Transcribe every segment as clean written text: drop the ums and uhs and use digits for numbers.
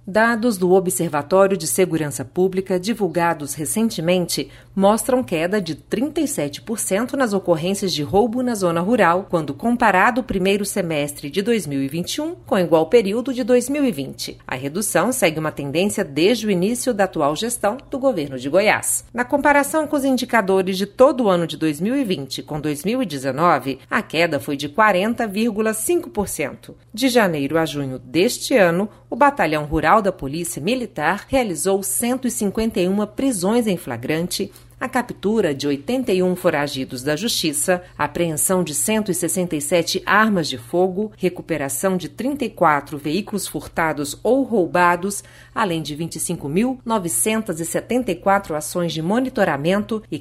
Dados do Observatório de Segurança Pública, divulgados recentemente, mostram queda de 37% nas ocorrências de roubo na zona rural, quando comparado o primeiro semestre de 2021 com o igual período de 2020. A redução segue uma tendência desde o início da atual gestão do governo de Goiás. Na comparação com os indicadores de todo o ano de 2020 com 2019, a queda foi de 40,5%. De janeiro a junho deste ano, o Batalhão Rural da Polícia Militar realizou 151 prisões em flagrante, a captura de 81 foragidos da Justiça, a apreensão de 167 armas de fogo, recuperação de 34 veículos furtados ou roubados, além de 25.974 ações de monitoramento e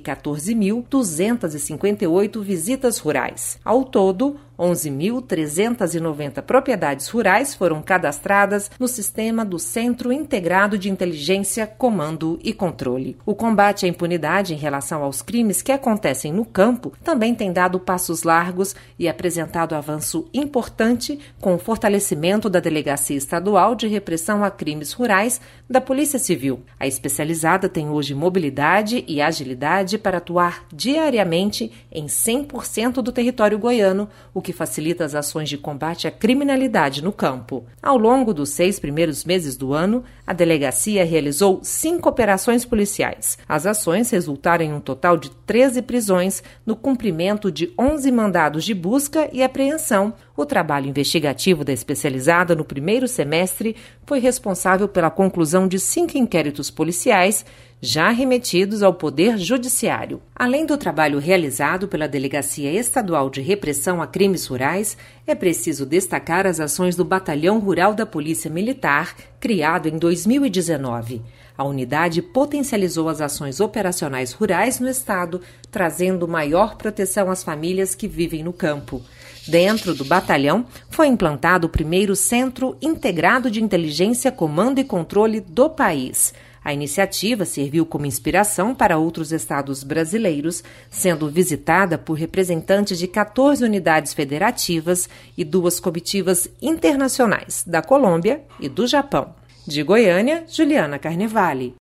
14.258 visitas rurais. Ao todo, 11.390 propriedades rurais foram cadastradas no sistema do Centro Integrado de Inteligência, Comando e Controle. O combate à impunidade em relação aos crimes que acontecem no campo também tem dado passos largos e apresentado avanço importante com o fortalecimento da Delegacia Estadual de Repressão a Crimes Rurais da Polícia Civil. A especializada tem hoje mobilidade e agilidade para atuar diariamente em 100% do território goiano, o que facilita as ações de combate à criminalidade no campo. Ao longo dos 6 primeiros meses do ano, a delegacia realizou 5 operações policiais. As ações resultaram em um total de 13 prisões, no cumprimento de 11 mandados de busca e apreensão. O trabalho investigativo da especializada no primeiro semestre foi responsável pela conclusão de 5 inquéritos policiais, já remetidos ao Poder Judiciário. Além do trabalho realizado pela Delegacia Estadual de Repressão a Crimes Rurais, é preciso destacar as ações do Batalhão Rural da Polícia Militar, criado em 2019. A unidade potencializou as ações operacionais rurais no estado, trazendo maior proteção às famílias que vivem no campo. Dentro do batalhão, foi implantado o primeiro Centro Integrado de Inteligência, Comando e Controle do país. A iniciativa serviu como inspiração para outros estados brasileiros, sendo visitada por representantes de 14 unidades federativas e 2 comitivas internacionais, da Colômbia e do Japão. De Goiânia, Juliana Carnevale.